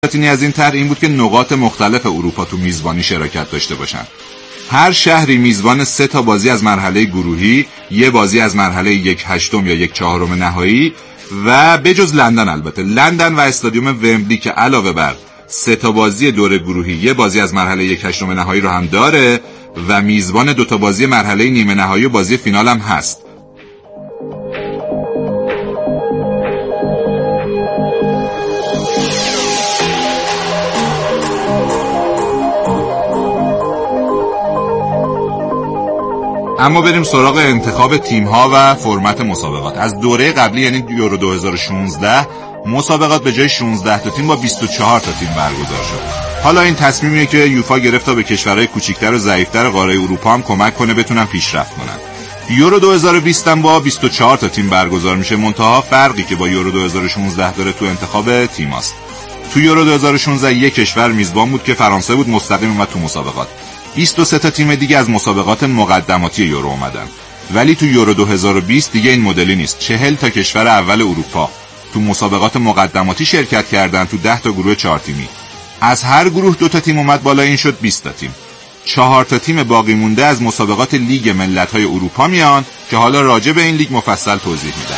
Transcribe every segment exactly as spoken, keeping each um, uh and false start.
این از این طرح این بود که نقاط مختلف اروپا تو میزبانی شراکت داشته باشن. هر شهری میزبان سه تا بازی از مرحله گروهی، یه بازی از مرحله یک هشتم یا یک چهارم نهایی و بجز لندن، البته لندن و استادیوم ومبلی که علاوه بر سه تا بازی دور گروهی یه بازی از مرحله یک هشتم نهایی رو هم داره و میزبان دو تا بازی مرحله نیمه نهایی و بازی فینال هم هست. اما بریم سراغ انتخاب تیم‌ها و فرمت مسابقات. از دوره قبلی یعنی یورو دو هزار و شانزده مسابقات به جای شانزده تا تیم با بیست و چهار تا تیم برگزار شد. حالا این تصمیمیه که یوفا گرفت تا به کشورهای کوچیک‌تر و ضعیف‌تر قاره اروپا هم کمک کنه بتونن پیشرفت کنن. یورو دو هزار و بیست هم با بیست و چهار تا تیم برگزار میشه، منتها فرقی که با یورو دو هزار و شانزده داره تو انتخاب تیماست. تو یورو دو هزار و شانزده یک کشور میزبان بود که فرانسه بود، مستقیم اومد تو مسابقات. بیست و سه تا تیم دیگه از مسابقات مقدماتی یورو اومدن. ولی تو یورو دو هزار و بیست دیگه این مدلی نیست. چهل تا کشور اول اروپا تو مسابقات مقدماتی شرکت کردن تو ده تا گروه چهار تیمی. از هر گروه دو تا تیم اومد بالا، این شد بیست تا تیم. چهار تا تیم باقی مونده از مسابقات لیگ ملت‌های اروپا میان که حالا راجع به این لیگ مفصل توضیح میدم.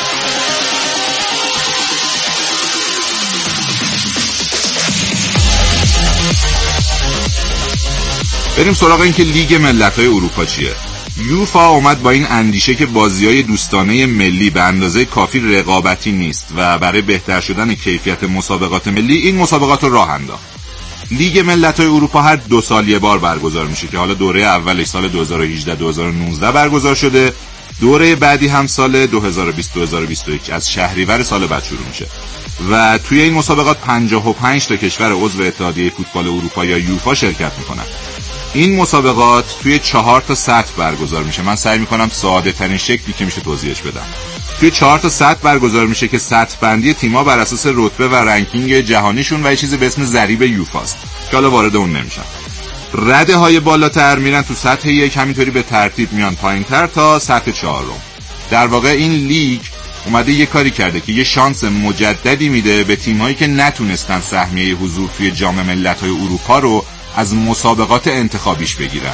بریم سراغ این که لیگ ملت‌های اروپا چیه. یوفا اومد با این اندیشه که بازی‌های دوستانه ملی به اندازه کافی رقابتی نیست و برای بهتر شدن کیفیت مسابقات ملی این مسابقات رو راه انداخت. لیگ ملت‌های اروپا هر دو سال یه بار برگزار میشه که حالا دوره اولش سال دو هزار و هجده دو هزار و نوزده برگزار شده، دوره بعدی هم سال دو هزار و بیست دو هزار و بیست و یک از شهریور سال بعد شروع میشه و توی این مسابقات پنجاه و پنج تا کشور عضو اتحادیه فوتبال اروپا یا یوفا شرکت میکنن. این مسابقات توی چهار تا سطح برگزار میشه. من سعی میکنم ساده ترین شکلی که میشه توضیحش بدم. توی چهار تا سطح برگزار میشه که سطح بندی تیم‌ها بر اساس رتبه و رنکینگ جهانیشون و یه چیزی به اسم ضریب یوفاست که حالا وارد اون نمیشم. رده های بالاتر میرن تو سطح یک، همینطوری به ترتیب میان پایینتر تا سطح چهارم. در واقع این لیگ اومده یه کاری کرده که یه شانس مجددی میده به تیم‌هایی که نتونستن سهمیه حضور توی جام ملت‌های اروپا رو از مسابقات انتخابیش بگیرن.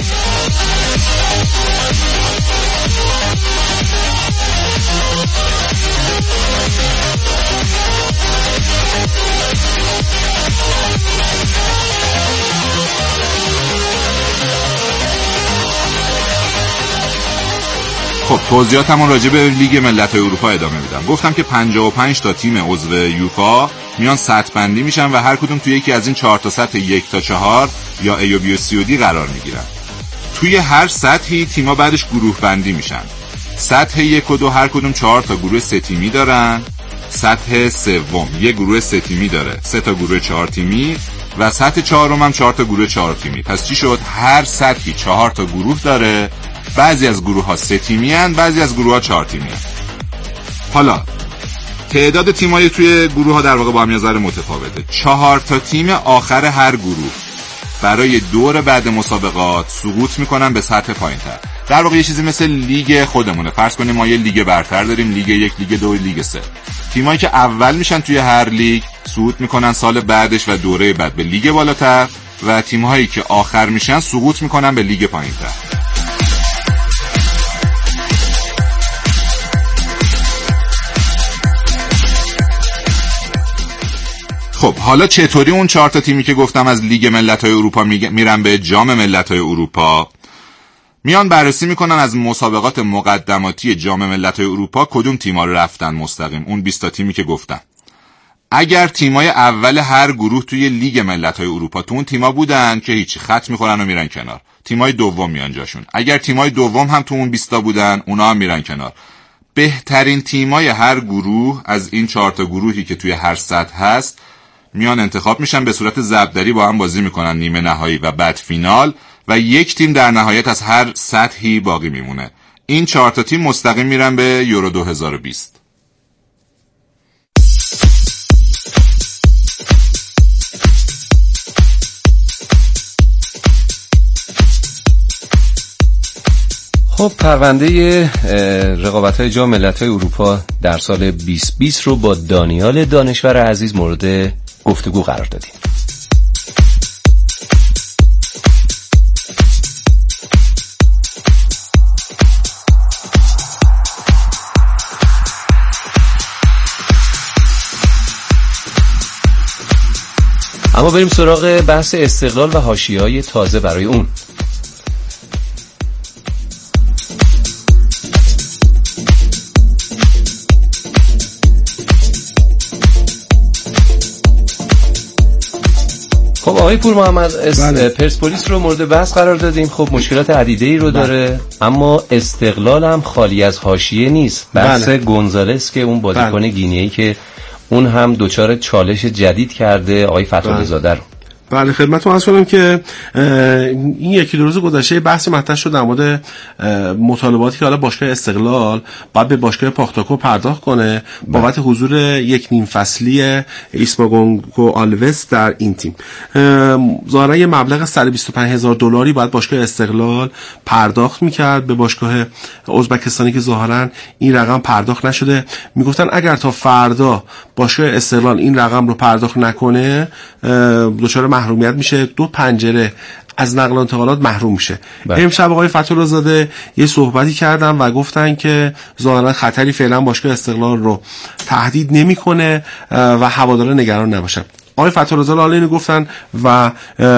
خب توضیحاتمون راجع به لیگ ملت‌های اروپا ادامه میدم. گفتم که پنجاه و پنج تا تیم عضو یوفا میان سطح بندی میشن و هر کدوم توی یکی از این چهار تا سطح یک تا چهار یا ای و بی و سی و دی قرار میگیرن. توی هر سطحی تیما بعدش گروه بندی میشن. سطح یک و دو هر کدوم چهار تا گروه سه تیمی دارن. سطح سوم یک گروه سه تیمی داره، سه تا گروه چهار تیمی و سطح چهارم هم چهار تا گروه چهار تیمی. پس چی شد؟ هر سطحی چهار تا گروه داره. بعضی از گروه ها سه تیمی هن، بعضی از گروه ها چهار تیمی هن. حالا تعداد تیمایی توی گروه ها در واقع با هم یه ذره متفاوته. چهار تا تیم آخر هر گروه برای دور بعد مسابقات سقوط میکنن به سطح پایین‌تر. در واقع یه چیزی مثل لیگ خودمونه. فرض کنیم ما یه لیگ برتر داریم، لیگ یک، لیگ دو، لیگ سه. تیمایی که اول میشن توی هر لیگ صعود میکنن سال بعدش و دوره بعد به لیگ بالاتر و تیمایی که آخر میشن سقوط میکنن به لیگ پایین‌تر. خب حالا چطوری اون چهار تا تیمی که گفتم از لیگ ملت‌های اروپا میرن به جام ملت‌های اروپا؟ میان بررسی میکنن از مسابقات مقدماتی جام ملت‌های اروپا کدوم تیم‌ها رفتن مستقیم، اون بیست تا تیمی که گفتم. اگر تیمای اول هر گروه توی لیگ ملت‌های اروپا تو اون تیم‌ها بودن که هیچ خط میخورن و میرن کنار، تیمای دوم میان جاشون. اگر تیمای دوم هم تو اون بیست تا بودن، اونا هم میرن کنار. بهترین تیمای هر گروه از این چهار تا گروهی که توی هر سطح هست میان انتخاب میشن، به صورت ضربدری با هم بازی میکنن، نیمه نهایی و بعد فینال و یک تیم در نهایت از هر سطحی باقی میمونه. این چهار تا تیم مستقیم میرن به یورو دو هزار و بیست. خب پرونده رقابت‌های جام ملت‌های اروپا در سال بیست بیست رو با دانیال دانشور عزیز مورد گفتگو قرار دادیم. اما بریم سراغ بحث استقلال و حاشیه‌های تازه برای اون. خب آقای پور محمد بله. پرسپولیس رو مورد بحث قرار دادیم. خب مشکلات عدیده‌ای رو داره بله. اما استقلال هم خالی از حاشیه نیست. بحث بله. گونزالس که اون بازیکن بله. گینیایی که اون هم دوچار چالش جدید کرده آقای فتحعلی زاده رو. بله خدمتتون عرض کنم که این یکی دو روز گذشته بحث مطرح شد در مورد مطالباتی که حالا باشگاه استقلال باید به باشگاه پاختاکو پرداخت کنه بابت حضور یک نیم فصلی ایسماگونگو آلوس در این تیم. ظاهرا یه مبلغ صد و بیست و پنج هزار دلاری باید باشگاه استقلال پرداخت میکرد به باشگاه ازبکستانی که ظاهرا این رقم پرداخت نشده. میگفتن اگر تا فردا باشگاه استقلال این رقم رو پرداخت نکنه دچار محرومیت میشه، دو پنجره از نقل و انتقالات محروم میشه. امشب آقای فتحعلی زاده یه صحبتی کردن و گفتن که ظاهرا خطری فعلا باشگاه استقلال رو تهدید نمیکنه و هوادارا نگران نباشن. آقای فتحعلی زاده حالا اینو گفتن و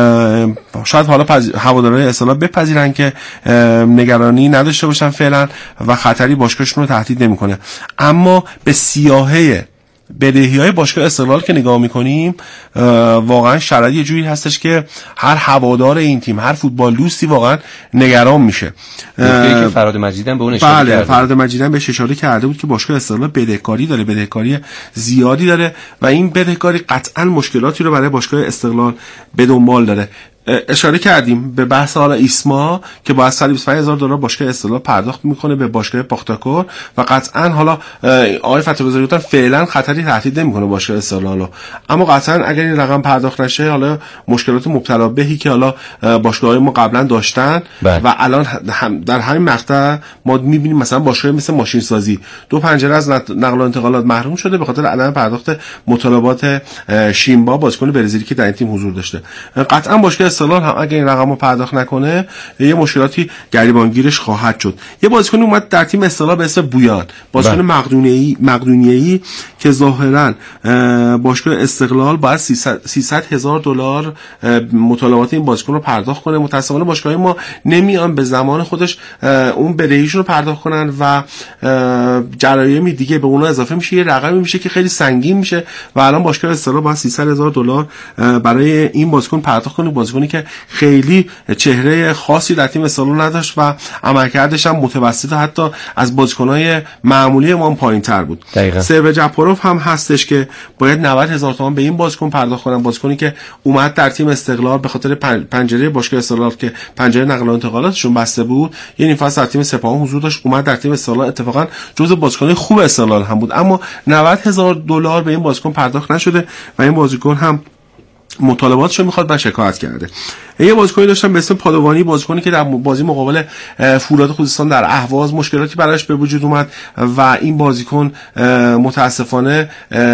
شاید حالا هوادارهای استقلال بپذیرن که نگرانی نداشته باشن فعلا و خطری باشگاهشون رو تهدید نمیکنه. اما به سیاهه بدهی‌های باشگاه استقلال که نگاه می‌کنیم واقعا شرایط یه جوری هستش که هر هوادار این تیم، هر فوتبال دوستی واقعا نگران میشه. که فراد مجیدن به اون اشاره بله کرده. فراد مجیدن بهش اشاره کرده بود که باشگاه استقلال بدهکاری داره، بدهکاری زیادی داره و این بدهکاری قطعاً مشکلاتی رو برای باشگاه استقلال به دنبال داره. اشاره کردیم به بحث حالا ایسما که با صد و بیست و پنج هزار دلار باشگاه استقلال پرداخت میکنه به باشگاه پاختاکور و قطعا حالا آقای فتحعلی زاده گفتن فعلا خطری تهدید نمیکنه باشگاه استقلال، اما قطعا اگر این رقم پرداخت نشه حالا مشکلات مبتلا بهی که حالا باشگاه‌های ما قبلا داشتن بله. و الان در همین مقطع ما میبینیم مثلا باشگاه مثل ماشین سازی دو پنجره از نقل و انتقالات محروم شده به خاطر عدم پرداخت مطالبات شیمبا بازیکن برزیلی که در این تیم حضور داشته. قطعا باشگاه استقلال هم اگه این رقم رو پرداخت نکنه یه مشکلاتی گریبانگیرش خواهد شد. یه بازیکن اومد در تیم استقلال به اسم بویان، بازیکن مقدونیه‌ای مقدونیه‌ای که ظاهرا باشگاه استقلال باید سیصد هزار دلار مطالبات این بازیکن رو پرداخت کنه. متأسفانه باشگاه ما نمیان به زمان خودش اون بدهیشون رو پرداخت کنن و جرایمی دیگه به اونها اضافه میشه، یه رقمی میشه که خیلی سنگین میشه و الان باشگاه استقلال باید سیصد هزار دلار برای این بازیکن پرداخت کنه. بازیکنی که خیلی چهره خاصی در تیم استقلال نداشت و عملکردش هم متوسط حتی از بازیکن‌های معمولی ما پایین‌تر بود. سرو جعفروف هم هستش که باید نود هزار تومان به این بازیکن پرداخت کنن. بازیکنی که اومد در تیم استقلال به خاطر پنجره باشگاه استقلال که پنجره نقل و انتقالاتشون بسته بود، یه نیم فصل در تیم سپاهان حضور داشت، اومد در تیم استقلال، اتفاقا جزو بازیکن‌های خوب استقلال هم بود، اما نود هزار دلار به این بازیکن پرداخت نشده و این بازیکن هم مطالباتش رو میخواد و شکایت کرده. یه بازیکنی داشتم به اسم پادوانی، بازیکنی که در بازی مقابل فولاد خوزستان در اهواز مشکلاتی براش به وجود اومد و این بازیکن متاسفانه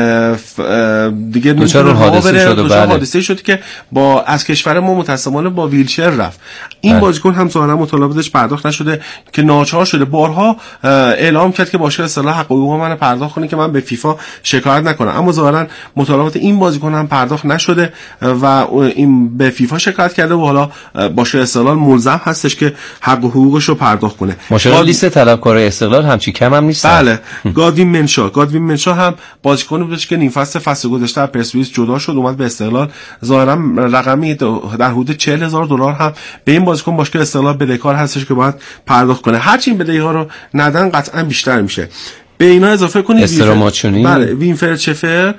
دیگه دچار حادثه شد و حادثه شد که با از کشور ما متاسفانه با ویلچر رفت. این بله. بازیکن هم ظاهرا مطالباتش پرداخت نشده که ناچار شده بارها اعلام کرد که باشگاه اصلاح حق حقوق من پرداخت کنه که من به فیفا شکایت نکنم، اما ظاهرا مطالبات این بازیکن هم پرداخت نشده و این به فیفا شکایت کرده و حالا باشگاه استقلال ملزم هستش که حق و حقوقش رو پرداخت کنه. ماشاءالله لیست طلبکارای استقلال همچی کم هم نیست. بله. گادوین منشا گادوین منشا هم بازیکنی بود که نیم فصل فصل گذشته از پرسپولیس جدا شد اومد به استقلال، ظاهرا رقمی در حدود چهل هزار دلار هم به این بازیکن باشگاه استقلال بدهکار هستش که باید پرداخت کنه. هرچی این بدهی‌ها رو ندن قطعا بیشتر میشه. به اینا اضافه کنید استراماچونی بله وینفرد چفر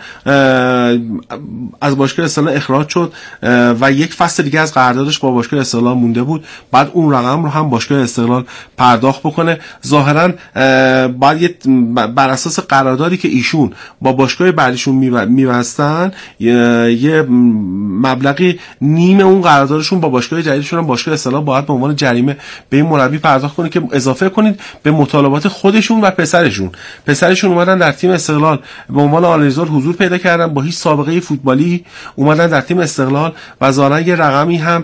از باشگاه استقلال اخراج شد و یک فصل دیگه از قراردادش با باشگاه استقلال مونده بود، بعد اون رقم رو هم باشگاه استقلال پرداخت بکنه. ظاهرا بعد بر اساس قراردادی که ایشون با باشگاه بعدیشون می‌بستن یه مبلغی نیم اون قراردادشون با باشگاه جدیدشون هم باشگاه استقلال باید به عنوان جریمه به این مربی پرداخت کنه که اضافه کنید به مطالبات خودشون و پسرشون. پسرشون اومدن در تیم استقلال به عنوان آنالیزور حضور پیدا کردن، با هیچ سابقه فوتبالی اومدن در تیم استقلال و ظاهرا یه رقمی هم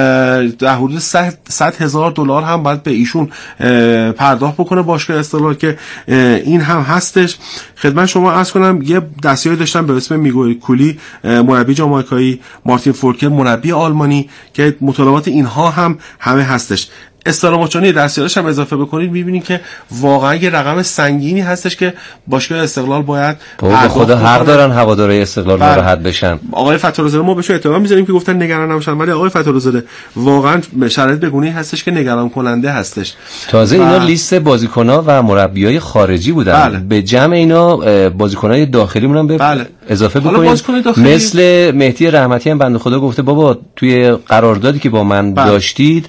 در حدود صد هزار دلار هم باید به ایشون پرداخت بکنه باشگاه استقلال که این هم هستش. خدمت شما عرض کنم یه دستیاری داشتم به اسم میگو کولی، مربی جامائیکایی، مارتین فولکر مربی آلمانی، که مطالبات اینها هم همه هستش. استراماچانی دستیارش هم اضافه بکنید میبینید که واقعا یه رقم سنگینی هستش که باشگاه استقلال باید به خدا حق دارن هوادارهای استقلال ناراحت بشن. آقای فتح‌الله ما بهش احترام میذاریم که گفتن نگران نباشن، ولی آقای فتح‌الله واقعا شرایط بگونه هستش که نگران کننده هستش. تازه و... اینا لیست بازیکن‌ها و مربیای خارجی بودن. بله. به جمع اینا بازیکن‌های داخلیمون هم به بله. اضافه بکنید. مثل مهدی رحمتی هم بنده خدا گفته بابا توی قراردادی که با من بله. داشتید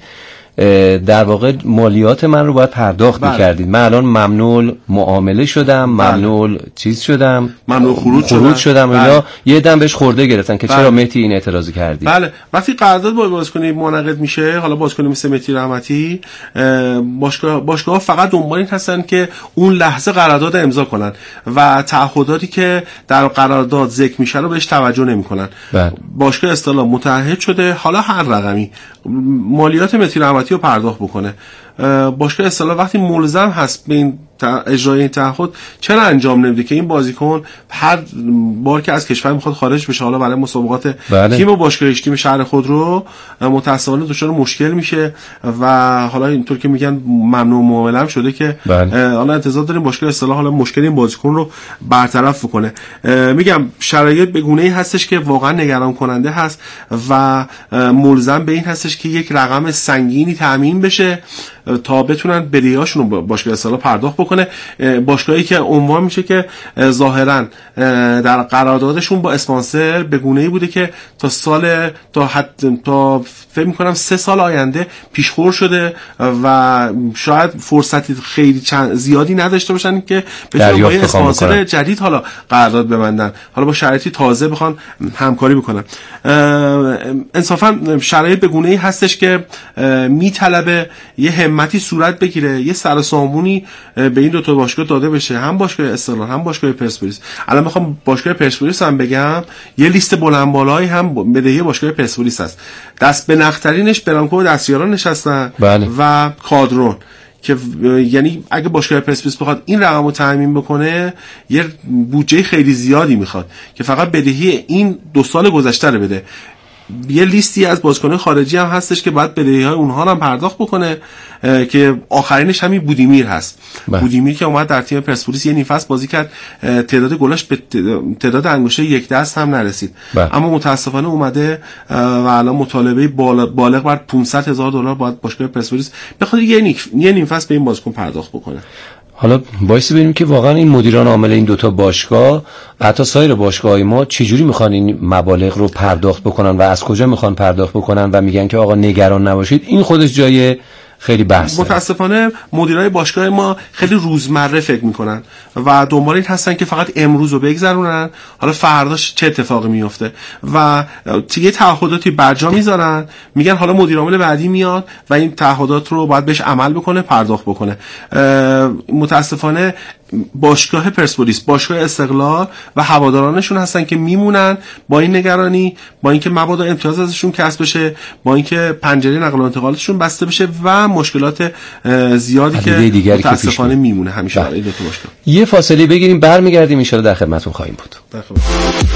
در واقع مالیات من رو باید پرداخت بله. می‌کردید. من الان ممنوع معامله شدم، ممنوع بله. چیز شدم، ممنوع خروج, خروج شدم. بله. اینا یه دم بهش خورده گرفتن که بله. چرا مهدی این اعتراض کردی؟ بله. وقتی قرارداد با بازیکن منعقد میشه، حالا بازیکن مثل مهدی رحمتی، باشگاه باشگاه‌ها فقط دنبال این هستن که اون لحظه قرارداد امضا کنن و تعهداتی که در قرارداد ذکر میشه رو بهش توجه نمی‌کنن. بله. باشگاه استقلال متعهد شده حالا هر رقمی مالیات مهدی رحمتی رو پرداخت بکنه. باشگاه استقلال وقتی ملزم هست به این اجرای این تعهد چرا انجام نمیده که این بازیکن هر بار که از کشور میخواد خارج بشه، حالا برای مسابقات بله. تیم و باشگاهش تیم شهر خود رو متأسفانه دچار مشکل میشه و حالا اینطور که میگن ممنوع معامله هم شده که بله. حالا انتظار داریم باشگاه استقلال حالا مشکل این بازیکن رو برطرف بکنه. میگم شرایط به گونه‌ای هستش که واقعا نگران کننده هست و ملزم به این هستش که یک رقم سنگینی تامین بشه تا بتونن بدهیاشون رو باشگاه استقلال پرداخت بکنه. باشگاهی که عنوان میشه که ظاهرا در قراردادشون با اسپانسر به گونه‌ای بوده که تا سال تا حد تا فکر می‌کنم سه سال آینده پیشخور شده و شاید فرصتی خیلی چند زیادی نداشته باشن که بتونن با اسپانسر جدید حالا قرارداد ببندن، حالا با شرایطی تازه بخوان همکاری بکنن. انصافا شرایط به گونه‌ای هستش که میطلبه یه همتی صورت بگیره، یه سر سامونی به این دو تا باشگاه داده بشه، هم باشگاه استقلال هم باشگاه پرسپولیس. الان میخوام باشگاه پرسپولیس هم بگم، یه لیست بلند بالایی هم بدهی باشگاه پرسپولیس هست. دست به نخترینش برانکو و دستیاران نشستن بله. و کادرون که یعنی اگه باشگاه پرسپولیس بخواد این رقمو تامین بکنه یه بودجه خیلی زیادی میخواد که فقط بدهی این دو سال گذشته رو بده. یه لیستی از بازیکنان خارجی هم هستش که باید بدهی‌های اونها رو هم پرداخت بکنه که آخرینش همین بودیمیر هست. بله. بودیمیر که اومد در تیم پرسپولیس یه نیم فصل بازی کرد، تعداد گلش به تعداد انگشته یک دست هم نرسید. بله. اما متاسفانه اومده و الان مطالبه بالغ بر پانصد هزار دلار باید باشگاه پرسپولیس بخواد یه یه نیم فصل به این بازیکن پرداخت بکنه. حالا بایستی ببینیم که واقعا این مدیران عامل این دوتا باشگاه حتی سایر باشگاه‌های ما چجوری میخوان این مبالغ رو پرداخت بکنن و از کجا میخوان پرداخت بکنن و میگن که آقا نگران نباشید. این خودش جای خیلی بحثه. متاسفانه مدیرای باشگاه ما خیلی روزمره فکر میکنن و دنبال این هستن که فقط امروز رو بگذرونن، حالا فرداش چه اتفاقی میفته و یه تعهداتی برجا میذارن، میگن حالا مدیر عامل بعدی میاد و این تعهدات رو باید بهش عمل بکنه، پرداخت بکنه. متاسفانه باشگاه پرسپولیس، باشگاه استقلال و هوادارانشون هستن که میمونن با این نگرانی، با اینکه مبادا امتیاز ازشون کسب بشه، با اینکه پنجره نقل و انتقالاتشون بسته بشه و مشکلات زیادی که متاسفانه میمونه همیشه برای دو تا باشگاه. یه فاصله بگیریم برمیگردیم، ان شاءالله در خدمتتون خواهیم بود. در خدمت.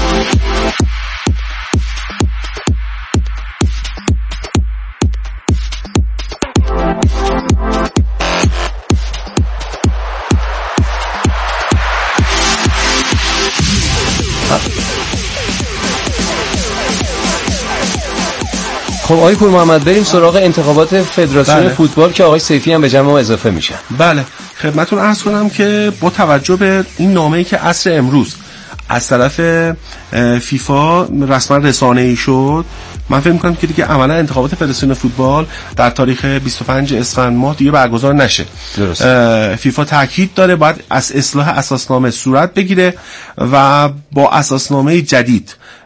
خب آقای پور محمد بریم سراغ انتخابات فدراسیون بله. فوتبال که آقای سیفی هم به جمع ما اضافه میشن. بله خدمتتون عرض کنم که با توجه به این نامه‌ای که عصر امروز از طرف فیفا رسما رسانه‌ای شد، من فکر می‌کنم که دیگه عملا انتخابات فدراسیون فوتبال در تاریخ بیست و پنجم اسفند ماه دیگه برگزار نشه. درست. فیفا تاکید داره باید از اصلاح اساسنامه صورت بگیره و با اساسنامه جدید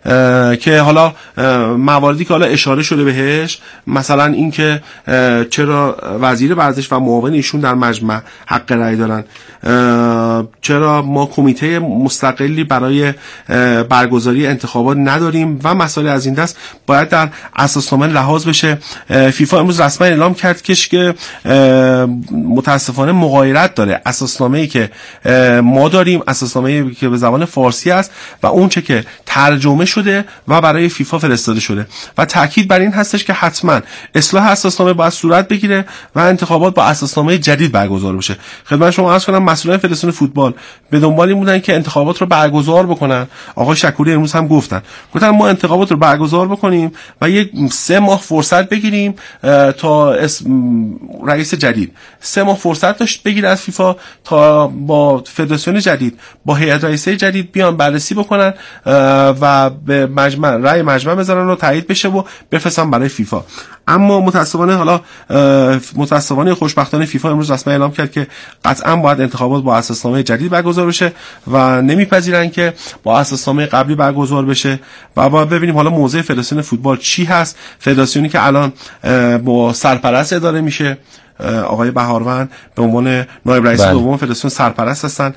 که حالا مواردی که حالا اشاره شده بهش، مثلا این که چرا وزیر ورزش و معاون ایشون در مجمع حق رأی دارن، چرا ما کمیته مستقلی برای برگزاری انتخابات نداریم و مسائل از این دست باید در اساسنامه لحاظ بشه. فیفا امروز رسما اعلام کرد که متاسفانه مغایرت داره اساسنامه‌ای که ما داریم، اساسنامه‌ای که به زبان فارسی است و اون چه که ترجمه شده و برای فیفا فرستاده شده و تاکید بر این هستش که حتما اصلاح اساسنامه باید صورت بگیره و انتخابات با اساسنامه جدید برگزار بشه. خدمت شما عرض کنم مسئولان فدراسیون فوتبال به دنبال این بودن که انتخابات رو برگزار بکنن. آقای شکوری امروز هم گفتن گفتن ما انتخابات رو برگزار بکنیم و یک سه ماه فرصت بگیریم تا رئیس جدید سه ماه فرصت داشت بگیره از فیفا تا با فدراسیون جدید با هیئت رئیسه جدید بیان بررسی بکنن و به مجمع رأی مجمع بذارن و تایید بشه و بفرستن برای فیفا. اما متاسفانه حالا متاسفانه خوشبختانه فیفا امروز رسما اعلام کرد که قطعا باید انتخابات با اساسنامه جدید برگزار بشه و نمیپذیرن که با اساسنامه قبلی برگزار بشه و باید ببینیم حالا موضع فدراسیون فوتبال چی هست. فدراسیونی که الان با سرپرست اداره میشه، آقای بهاروند به عنوان نایب رئیس دوم فدراسیون سرپرست هستن.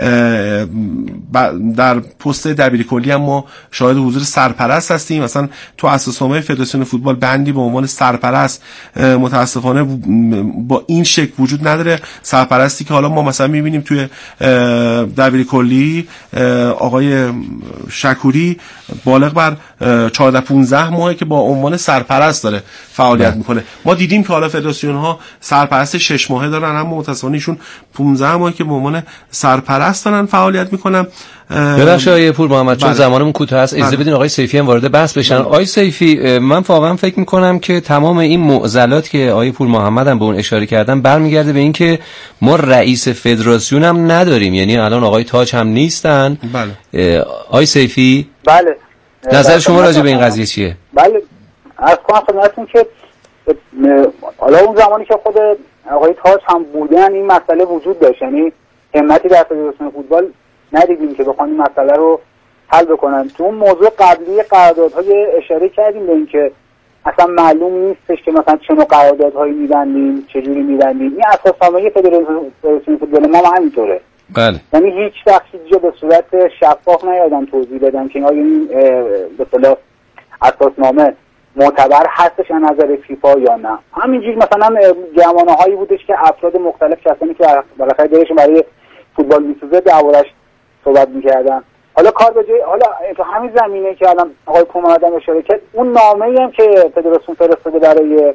در پست دبیرکلی هم ما شاهد حضور سرپرست هستیم. مثلا تو اساسنامه فدراسیون فوتبال بندی به عنوان سرپرست متاسفانه با این شکل وجود نداره. سرپرستی که حالا ما مثلا میبینیم توی دبیرکلی آقای شکوری بالغ بر چهارده پانزده ماهه که با عنوان سرپرست داره فعالیت بله. میکنه. ما دیدیم که حالا فدراسیون ها سرپرست شش ماهه دارن، اما متاسفانه ایشون پانزده ماهه که به عنوان سرپرست دارن فعالیت میکنن. ببخشید آقای پور محمد چون زمانمون کوتاه است اجازه بدین آقای سیفی هم وارد بحث بشن. آقای سیفی من واقعا فکر میکنم که تمام این معضلات که آقای پور محمد هم به اون اشاره کردن برمیگرده به این که ما رئیس فدراسیون هم نداریم، یعنی الان آقای تاج هم نیستن. بله آقای سیفی بله نظر شما راجع به این قضیه چیه؟ بله از کنم خدمتتون که حالا اون زمانی که خود آقای تاج هم بودن این مسئله وجود داشت، یعنی همتی در فدراسیون فوتبال ندیدیم که بخوان این مسئله رو حل بکنن. تو اون موضوع قبلی قراردادهای اشاره کردیم به این که اصلا معلوم نیستش که مثلا چه نوع قراردادهایی می‌بندیم، چه جوری می‌بندیم. این اساسنامه فدراسیون فوتبال ما هم همینطوره. بله. یعنی هیچ وقت چیزی به صورت شفاف نیادم توضیح بدم که این به اصطلاح اساسنامه معتبر هستش از نظر فیفا یا نه. همینجوری مثلا جمعنه‌هایی بودش که افراد مختلف کسانی که بالاخره دلشون برای فوتبال میسوزه دربارش صحبت میکردن. حالا کار به جای حالا تو همین زمینه که الان آقای کومراد اشاره کرد، اون نامه‌ای هم که فدراسیون فرستاده برای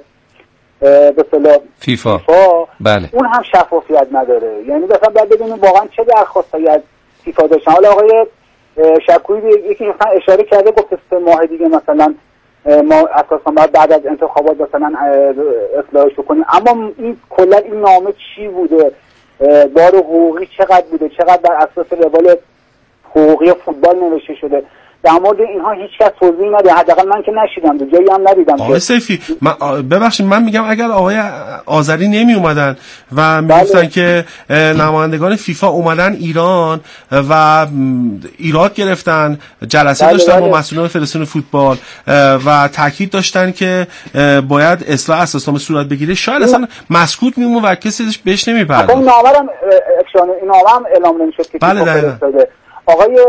به اصطلاح فیفا, فیفا بله. اون هم شفافیت نداره. یعنی مثلا باید ببینیم واقعا چه درخواستایی از فیفا داشتن. حالا آقای شکوری یکی مثلا اشاره کرده گفت سه ماه دیگه مثلا ما اساسا باید بعد از انتخابات مثلا اصلاحش بکنیم، اما این کلا این نامه چی بوده، بار حقوقی چقدر بوده، چقدر بر اساس روال حقوقی فوتبال نوشته شده، در مورد اینها هیچ کس توضیح نده. حداقل من که نشیدم، دو جایی هم ندیدم. آقای سیفی من ببخشید من میگم اگر آقای آذری نمی اومدن و میگفتن بله. که نمایندگان فیفا اومدن ایران و ایراد گرفتن، جلسه بله داشتن بله. با مسئولان فدراسیون فوتبال و تاکید داشتن که باید اصلاح اساسنامه صورت بگیره، شاید اصلا مسکوت میمون و کسی بهش نمیپرداخت. این نامه هم این نامه هم اعلام نمیشد که بله فرستاده. آقای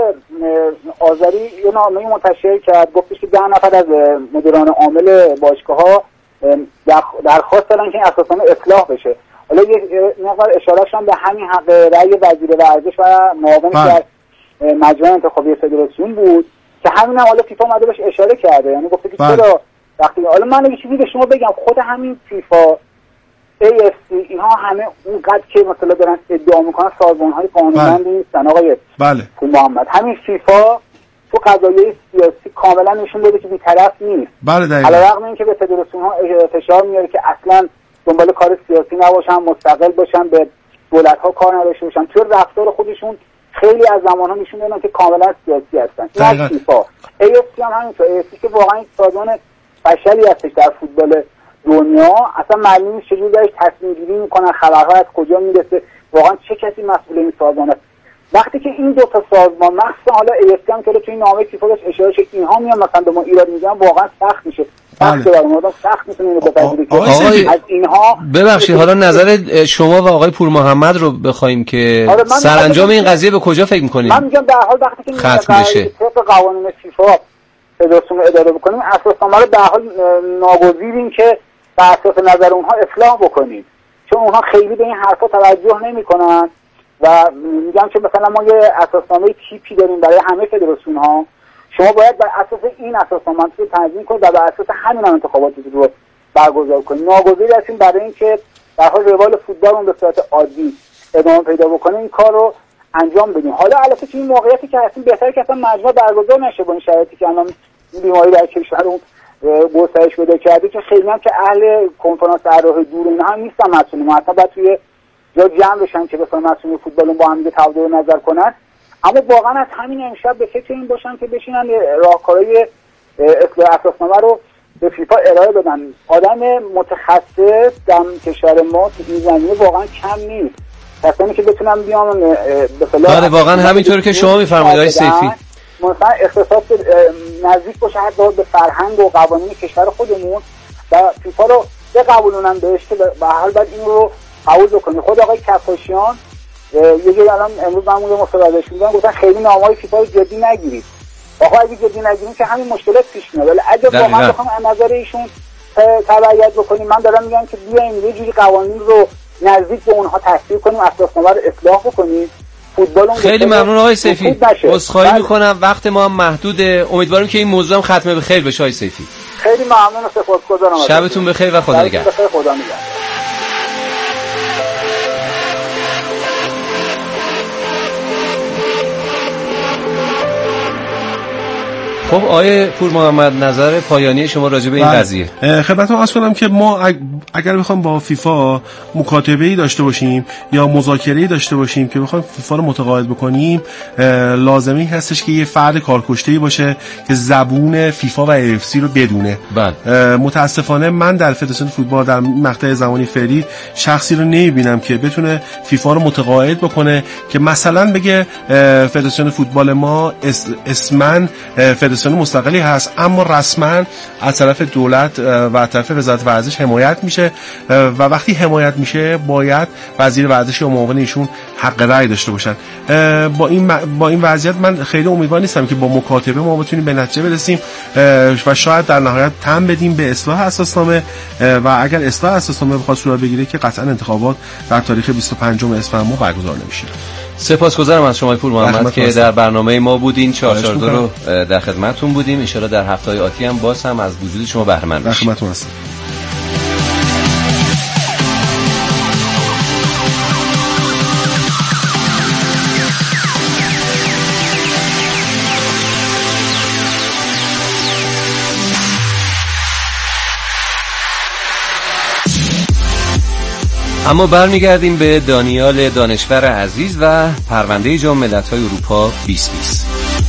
آذری یه نامه منتشر کرد، گفتش که ده نفر از مدیران عامل باشگاه‌ها درخواست دادن که این اساسنامه اصلاح بشه. حالا یه نفر اشارهش هم به همین حق رأی وزیر ورزش و معاون در مجمع انتخابی فدراسیون بود که همین هم حالا فیفا اومده بهش اشاره کرده. یعنی گفته که چرا وقتی حالا من یه چیزی به شما بگم، خود همین فیفا ای اف سی اینها همه اونقدر که مثلا دارن ادعا میکنن سازمان‌های قانونمند نیستن آقای بله محمد. همین فیفا تو قضایای سیاسی کاملا نشون داده که بی‌طرف نیست. بله دقیقاً. علیرغم اینکه به فدراسیون‌ها فشار میاره که اصلا دنبال کار سیاسی نباشن، مستقل باشن، به دولت‌ها کار نداشته باشن، تو رفتار خودشون خیلی از زمان‌ها نشون دادن که کاملا سیاسی هستن. این فیفا ای اف سی هم همینطور. ای اف سی که واقعا یک سازمان فشلی هستش در فوتبال دنیا، اصلا معلوم نیست چجوری دارش تصمیم گیری میکنن، خبرها از کجا میرسه، واقعا چه کسی مسئول این سازمان است. وقتی که این دو تا سازمان مخصوصا حالا ای هم که توی نامه فیفا داشت اشاره شد اینها میان مثلا به ما ایراد میگن، واقعا سخت میشه. سخت در مورد سخت میتونه اینو بپذیره که از اینها. ببخشید حالا نظر شما و آقای پور محمد رو بخوایم که سرانجام این قضیه به کجا فکر می‌کنید؟ من میگم در حال وقتی که ختم بشه طبق قوانین فیفا فدراسیون رو اداره بکنیم، اساسنامه رو در حال ناگزیریم که بر اساس نظر اونها اصلاح بکنیم، چون اونها خیلی به این حرفا توجه نمی‌کنن و میگم که مثلا ما یه اساسنامه تیپی داریم برای همه فدراسیون ها، شما باید بر اساس این اساسنامه رو تنظیم کنید و بر اساس همین هم انتخابات رو برگزار کنید. ناگزیر هستیم برای اینکه در حال روال فوتبال اون به صورت عادی ادامه پیدا بکنه این کار رو انجام بدیم. حالا البته که این موقعیتی که هستیم بهتره که اصلا مجمع برگزار نشه با این شرایطی که الان بیماری در کشورمون گسترش پیدا کرده، که خیلی هم که اهل کنفرانس طراح دور اینا هم نیستن مسئولین، ما حتی باید توی جا جمع بشن که بخوام مسئولین فوتبال با هم دیگه تبادل نظر کنن. اما واقعا از همین امشب به فکر این باشن که بشینن راهکارهای اصلاح اساسنامه رو به فیفا ارائه بدن. آدم متخصص در کشور ما تو این زمینه واقعا کم نیست، کسانی که بتونن بیان به اصطلاح بله واقعا همینطور که شما میفرمایید آقای سیفی، مثلا اختصاص نزدیک باشه حتی به فرهنگ و قوانین کشور خودمون و فیفا رو بقبولونن بهش که به هر حال باید این رو قبول بکنه. خود آقای کفاشیان یه جوری الان امروز من اون مصاحبهش می‌دادم، گفتن خیلی نامه‌های فیفا رو جدی نگیرید. آقا اگه جدی نگیریم که همین مشکلات پیش میاد. ولی اگه واقعا بخوام از نظر ایشون تبعیت بکنیم، من دارم میگم که بیایم یه جوری قوانین رو نزدیک به اونها تصویب کنیم، اساسنامه رو اصلاح بکنیم. فوتبال خیلی ممنون آقای سیفی. عذرخواهی می‌کنم وقت ما هم محدوده. امیدوارم که این موضوع هم ختم به خیر بشه آقای سیفی. خیلی ممنون و سپاسگزارم. شبتون بخیر و خدا نگهدار. بخیر، خدا نگهدار. خب آقای پور محمد نظر پایانی شما راجع به این قضیه؟ خدمتتون عرض کنم که ما اگر بخوام با فیفا مکاتبه‌ای داشته باشیم یا مذاکره‌ای داشته باشیم که بخوایم فیفا رو متقاعد بکنیم، لازمی هستش که یه فرد کارکشته‌ای باشه که زبون فیفا و ای اف سی رو بدونه. بله. متاسفانه من در فدراسیون فوتبال در مقطع زمانی فعلی شخصی رو نمی‌بینم که بتونه فیفا رو متقاعد بکنه که مثلا بگه فدراسیون فوتبال ما اسمن فدراسیون مستقلی هست اما رسما از طرف دولت و از طرف وزارت ورزش حمایت میشه و وقتی حمایت میشه باید وزیر ورزش و معاون ایشون حق رأی داشته باشن. با این با این وضعیت من خیلی امیدوار نیستم که با مکاتبه ما بتونیم به نتیجه برسیم و شاید در نهایت تم بدیم به اصلاح اساسنامه و اگر اصلاح اساسنامه بخواد صورت بگیره که قطعا انتخابات در تاریخ بیست و پنجم اسفند ماه برگزار نمیشه. سپاسگزارم از شما پور محمد که در برنامه ما بودین. چهار چهار دو رو در خدمتتون بودیم. ان شاءالله در هفته‌های آتی هم باز هم از وجود شما بهره مند بشیم. خدمتتون هستم. اما برمیگردیم به دانیال دانشور عزیز و پرونده جام ملت‌های اروپا بیست بیست.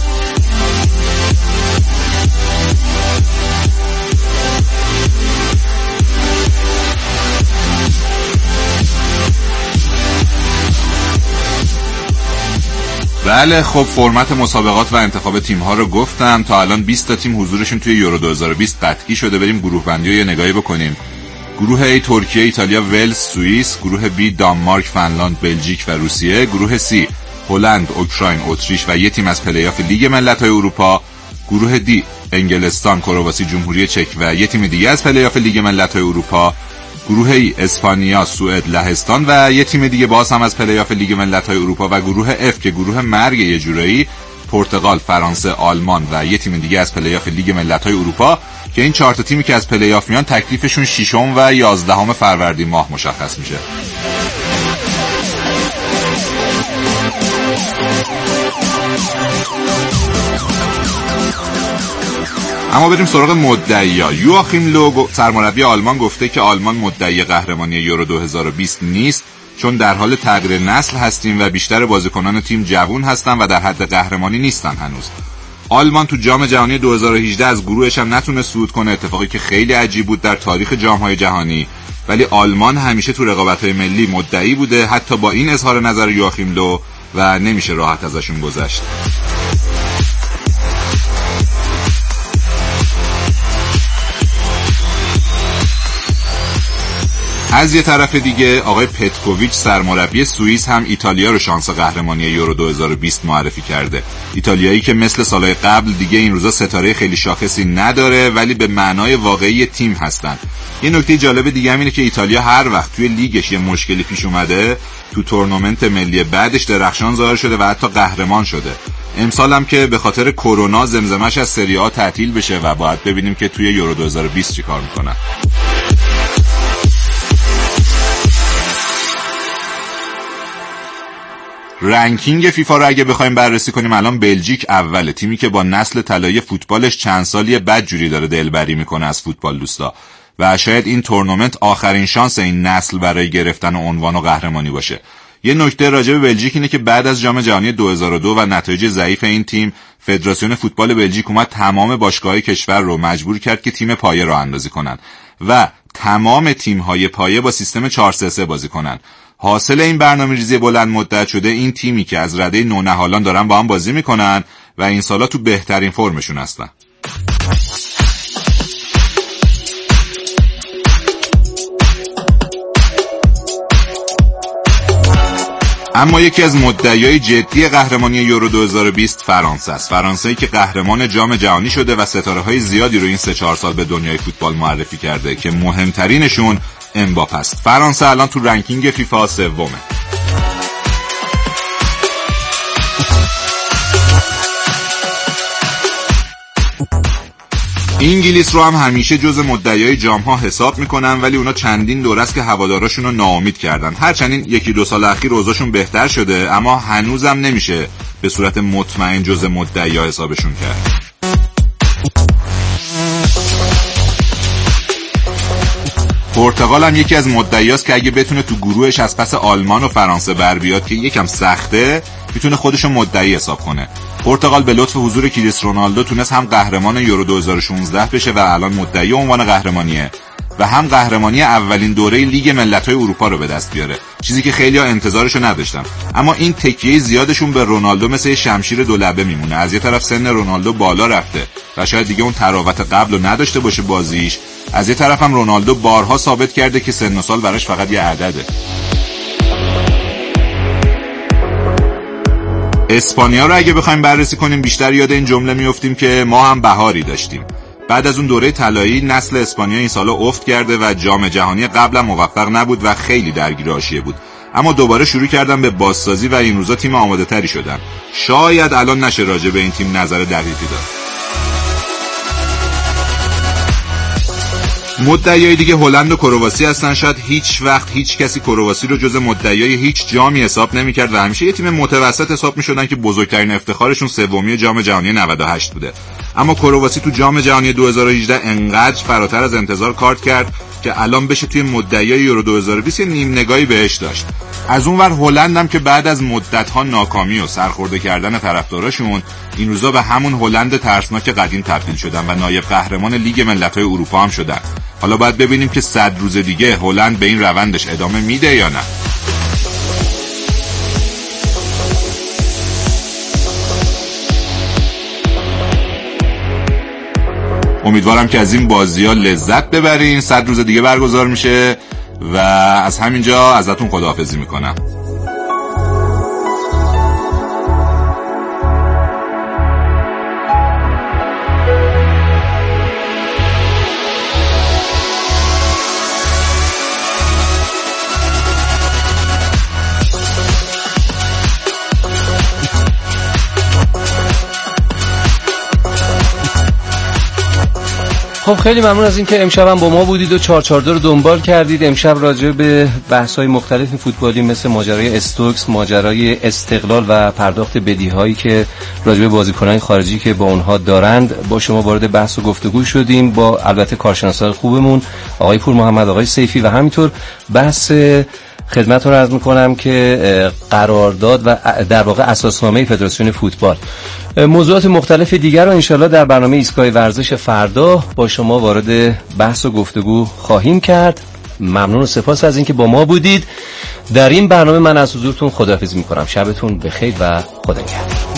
بله خب فرمت مسابقات و انتخاب تیم‌ها رو گفتم. تا الان بیست تا تیم حضورشون توی یورو دو هزار و بیست قطعی شده. بریم گروه بندی رو یه نگاهی بکنیم. گروه A ترکیه، ایتالیا، ولز، سوئیس. گروه B دانمارک، فنلاند، بلژیک و روسیه. گروه C هلند، اوکراین، اتریش و یه تیم از پلی‌آف لیگ ملت‌های اروپا. گروه D انگلستان، کرواسی، جمهوری چک و یه تیم دیگه از پلی‌آف لیگ ملت‌های اروپا. گروه E اسپانیا، سوئد، لهستان و یه تیم دیگه باز هم از پلی‌آف لیگ ملت‌های اروپا. و گروه F که گروه مرگ یه جورایی، پرتغال، فرانسه، آلمان و یه تیم دیگه از پلی‌آف لیگ ملت‌های اروپا که این چهار تا تیمی که از پلی‌آف میان تکلیفشون ششم و یازدهم فروردین ماه مشخص میشه. اما بریم سراغ مدعی‌ها. یواخیم لو سرمربی آلمان گفته که آلمان مدعی قهرمانی یورو دو هزار و بیست نیست، چون در حال تغییر نسل هستیم و بیشتر بازیکنان تیم جوان هستن و در حد قهرمانی نیستن هنوز. آلمان تو جام جهانی دو هزار و هجده از گروهش هم نتونه صعود کنه، اتفاقی که خیلی عجیب بود در تاریخ جام‌های جهانی. ولی آلمان همیشه تو رقابت‌های ملی مدعی بوده. حتی با این اظهار نظر یواخیم لو و نمیشه راحت ازشون گذشت. از یه طرف دیگه آقای پتکوویچ سرمربی سوئیس هم ایتالیا رو شانس قهرمانی یورو دو هزار و بیست معرفی کرده. ایتالیایی که مثل سالهای قبل دیگه این روزا ستاره خیلی شاخصی نداره ولی به معنای واقعی تیم هستن. یه نکته جالب دیگه هم اینه که ایتالیا هر وقت توی لیگش یه مشکلی پیش اومده تو تورنمنت ملی بعدش درخشان ظاهر شده و حتی قهرمان شده. امسال هم که به خاطر کرونا زمزمش از سری آ تعطیل بشه و باید ببینیم که توی یورو دو هزار و بیست چیکار میکنن. رنکینگ فیفا رو اگه بخوایم بررسی کنیم الان بلژیک اوله، تیمی که با نسل طلایی فوتبالش چند سالی بدجوری داره دلبری میکنه از فوتبال دوستا و شاید این تورنمنت آخرین شانس این نسل برای گرفتن عنوان و قهرمانی باشه. یه نکته راجع به بلژیک اینه که بعد از جام جهانی دو هزار و دو و نتایج ضعیف این تیم، فدراسیون فوتبال بلژیک اومد تمام باشگاه‌های کشور رو مجبور کرد که تیم پایه راه اندازی کنن و تمام تیم‌های پایه با سیستم چهار سه سه بازی کنن. حاصل این برنامه‌ریزی بلند مدت شده این تیمی که از رده نونهالان دارن با هم بازی میکنن و این سالا تو بهترین فرمشون هستن. اما یکی از مدعیای جدی قهرمانی یورو دو هزار و بیست فرانسه است. فرانسه‌ای که قهرمان جام جهانی شده و ستاره‌های زیادی رو این سه چهار سال به دنیای فوتبال معرفی کرده که مهمترینشون امباپه است. فرانسه الان تو رنکینگ فیفا سومه. انگلیس رو هم همیشه جز مدعیای جام‌ها حساب میکنن ولی اونا چندین دوره است که هواداراشون رو ناامید کردن. هرچند این یکی دو سال اخیر اوضاعشون بهتر شده اما هنوزم نمیشه به صورت مطمئن جز مدعیا حسابشون کرد. پرتغال هم یکی از مدعیاست که اگه بتونه تو گروهش از پس آلمان و فرانسه بر بیاد که یکم سخته، میتونه خودشو مدعی حساب کنه. پرتغال به لطف حضور کریس رونالدو تونست هم قهرمان یورو دو هزار و شانزده بشه و الان مدعی عنوان قهرمانیه و هم قهرمانی اولین دوره لیگ ملت‌های اروپا رو به دست بیاره، چیزی که خیلی‌ها انتظارشو نداشتن. اما این تکیه زیادشون به رونالدو مثل شمشیر دو لبه میمونه. از یه طرف سن رونالدو بالا رفته و شاید دیگه اون تراوت قبل رو نداشته باشه بازیش، از یه طرف هم رونالدو بارها ثابت کرده که سن و سال براش فقط یه عدده. اسپانیا رو اگه بخوایم بررسی کنیم بیشتر یاد این جمله میافتیم که ما هم بهاری داشتیم. بعد از اون دوره طلایی نسل اسپانیا این سالا افت کرده و جام جهانی قبلا موفق نبود و خیلی درگیر حاشیه بود. اما دوباره شروع کردن به بازسازی و این روزا تیم آماده تری شدن. شاید الان نشه راجع به این تیم نظر دقیقی داد. مدعیای دیگه هلند و کرواسی هستن. شاید هیچ وقت هیچ کسی کرواسی رو جز مدعیای هیچ جامی حساب نمی‌کرد و همیشه یه تیم متوسط حساب می‌شدن که بزرگترین افتخارشون سومی جام جهانی نود و هشت بوده. اما کرواسی تو جام جهانی دو هزار و هجده انقدر فراتر از انتظار کار کرد که الان بشه توی مدعیای یورو دو هزار و بیست نیم نگاهی بهش داشت. از اونور هلند هم که بعد از مدت‌ها ناکامی و سرخورده کردن طرفداراشون این روزا به همون هلند ترسناک قدیم تبدیل شدن و نایب قهرمان لیگ ملت‌های اروپا هم شدن. حالا باید ببینیم که صد روز دیگه هلند به این روندش ادامه میده یا نه. امیدوارم که از این بازی‌ها لذت ببرین. صد روز دیگه برگزار میشه و از همینجا ازتون خداحافظی میکنم. خب خیلی ممنون از اینکه امشب هم با ما بودید و چهار چهار دو رو دنبال کردید. امشب راجع به بحث‌های مختلف فوتبالی مثل ماجرای استوکس، ماجرای استقلال و پرداخت بدیهایی که راجع به بازیکنان خارجی که با اونها دارند با شما وارد بحث و گفتگو شدیم، با البته کارشناسان خوبمون آقای پور محمد، آقای سیفی و همینطور بحث خدمتتون عرض میکنم که قرارداد و در واقع اساسنامه فدراسیون فوتبال. موضوعات مختلف دیگر رو انشالله در برنامه ایستگاه ورزش فردا با شما وارد بحث و گفتگو خواهیم کرد. ممنون و سپاس از اینکه با ما بودید. در این برنامه من از حضورتون خداحافظی میکنم. شبتون بخیر و خدا نگهدار.